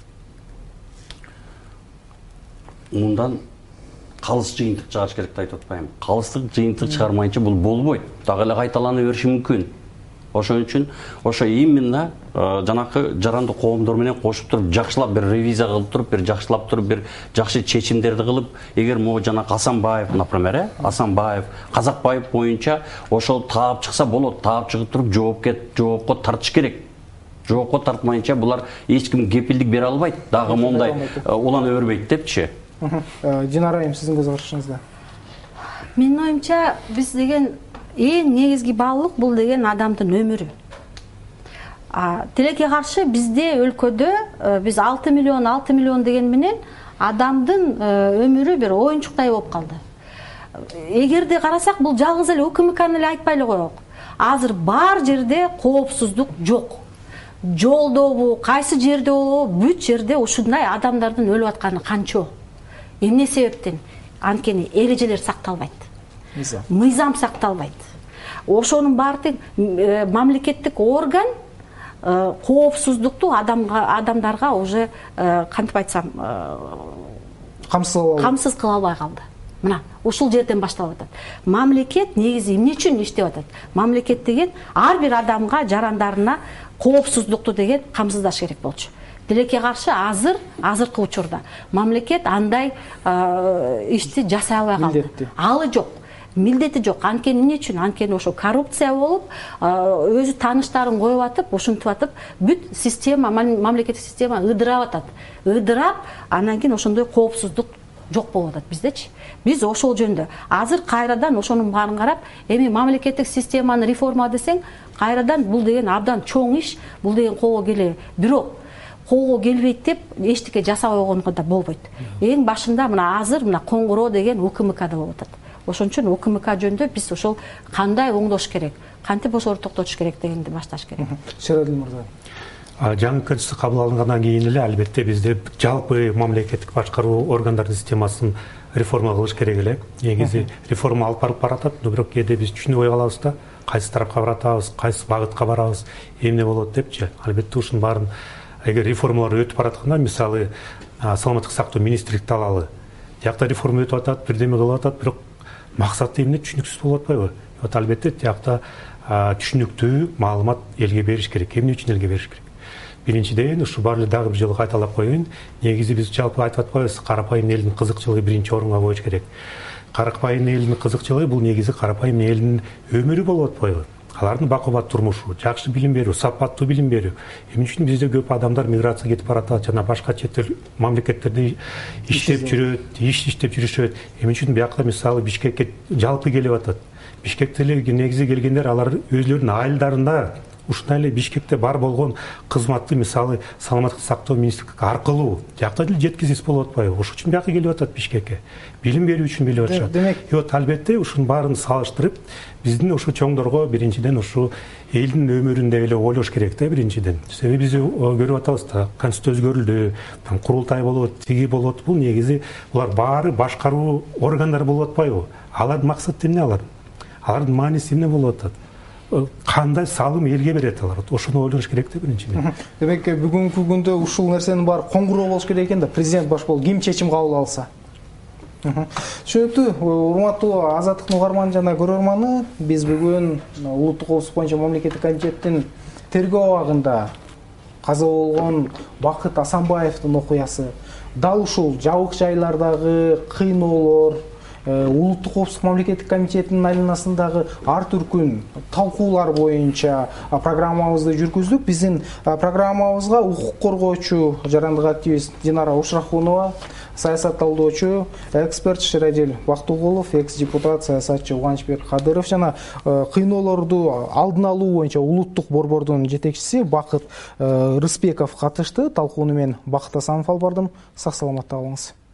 Мындан калыс жыйынтык чыгарыш керек деп айтып атпайм. Калыстык жыйынтык чыгармайынча бул болбойт. Дагы эле кайталана бериши мүмкүн. Ошон үчүн ошо именно жанакы жаранды коомдор менен кошуп туруп, жакшылап бир ревизия кылып туруп, бир жакшылап туруп, бир жакшы чечимдерди кылып, эгер могу жанакы Асанбаев, например, Асанбаев, Казакбаев боюнча ошол таап чыкса болот, таап чыгып туруп жоопко жоопко тартыш керек. жоокко тартмайынча булар эч ким кепилдик бере албайт, дагы мондай улана өрбөйт депчи. Динара айым, сиздин көз карашыңызда? Менин оюмча биз деген эң негизги баалуулук бул деген адамдын өмүрү. Тилекке каршы бизде өлкөдө биз алты миллион алты миллион деген менен адамдын өмүрү бир оюнчуктай болуп калды. Эгерде карасак бул жалгыз эле УКМКны эле айтпай эле коелук. Азыр бар жерде коопсуздук жок. Жолдобу, кайсы жерде болобу, бүт жерде ушундай адамдардын өлүп атканы канча. Эмне себептен? Анткени эрежелер сакталбайт. Мыйзам сакталбайт. Ошонун баардык мамлекеттик орган коопсуздукту адамга адамдарга уже кантип айтсам камсыз кыла албай калды. Мына ушул жерден башталып атат. Мамлекет негизи эмне үчүн иштеп атат? Мамлекет деген ар бир адамга, жарандарына коопсуздукту деген камсыздаш керек болчу. Тилекке каршы азыр азыркы учурда мамлекет андай ишти жасай албай калды. Алы жок. Милдети жок. Анткени эмне үчүн? Анткени ошо коррупция болуп, өзү тааныштарын коюп атып, ушинтип атып, бүт система, мамлекеттик система ыдырап атат. Ыдырап, анан кийин ошондой коопсуздук жок болуп атат биздечи. Биз ошол жөндө азыр кайрадан ошонун баарын карап, эми мамлекеттик системаны реформа десең, кайрадан бул деген абдан чоң иш, бул деген колго келе. Бирок колго келбейт деп эчтеке жасап койгонго да болбойт. Эң башында мына азыр мына коңгуроо деген УКМКда болуп атат. Ошон үчүн УКМК жөнүндө биз ошол кандай оңдош керек, кантип ошолорду токтотуш керек дегенди башташ керек. Шерадил мырза. Жаңы конституция кабыл алынгандан кийин эле албетте бизде жалпы мамлекеттик башкаруу органдардын системасын реформа кылыш керек эле. Негизи реформа алып барып баратат, бирок кээде биз түшүнбөй калабыз да, кайсы тарапка баратабыз, кайсы багытка барабыз, эмне болот депчи. Албетте ушунун баарын эгер реформалар өтүп баратканда, мисалы саламаттык сактоо министрликти алалы. Тиякта реформа өтүп атат, бирдеме кылып атат, бирок максаты эмне түшүнүксүз болуп атпайбы? Вот албетте тиякта түшүнүктүү маалымат элге бериш керек. Эмне үчүн элге бериш керек? Биринчиден, ушу баары дагы бир жолу кайталап коеюн, негизи биз жалпы айтып атпайбыз, карапайым элдин кызыкчылыгы биринчи орунга коюш керек. Карапайым элдин кызыкчылыгы бул негизи карапайым элдин өмүрү болуп атпайбы? Алардын бакубат турмушу, жакшы билим берүү, сапаттуу билим берүү. Эмне үчүн бизде көп адамдар миграция кетип баратат, жана башка чет эл мамлекеттерде иштеп жүрөт, иш иштеп жүрүшөт. Эмне үчүн биякта мисалы Бишкекке жалпы келип атат. Бишкекте эле негизи келгендер алар өзлөрүнүн айылдарында ушундай эле Бишкекте бар болгон кызматты мисалы саламаттык сактоо министрлиги аркылуу жакта деле жеткизип болуп атпайбы? Ошон үчүн бияка келип атат Бишкекке. Билим берүү үчүн келип атышат. Демек, вот албетте ушунун баарын салыштырып, биздин ушу чоңдорго биринчиден ушу элдин өмүрүн деп эле ойлош керек да биринчиден. Себеби биз көрүп атабыз да, конституция өзгөрүлдү, курултай болот, тиги болот. Бул негизи булар баары башкаруу органдары болуп атпайбы? Алардын максаты эмне алардын? Алардын мааниси эмне болуп атат? Кандай салым элге берет алар? Ошону ойлош керек да биринчиден. Демек, бүгүнкү күндө ушул нерсенин баары коңгуроо болуш керек экен да, президент баш болуп ким чечим кабыл алса. Түшүнүктүү, урматтуу Азаттыктын угарманы жана көрөрманы, биз бүгүн улуттук коопсуздук боюнча мамлекеттик комитеттин тергөө абагында каза болгон Бакыт Асанбаевдин окуясы, дал ушул жабык жайлардагы кыйноолор, улуттук коопсуздук мамлекеттик комитетинин айланасындагы ар түркүн талкуулар боюнча программабызды жүргүздүк. Биздин программабызга укук коргоочу, жарандык активист Динара Ушрахунова, саясат талдоочу, эксперт Шерадил Бактыгулов, экс-депутат, саясатчы Кубанычбек Кадыров жана кыйноолорду алдын алуу боюнча улуттук борбордун жетекчиси Бакыт Рыспеков катышты. Талкууну мен Бакыт Асанов алып бардым. Сак саламатта болуңуз.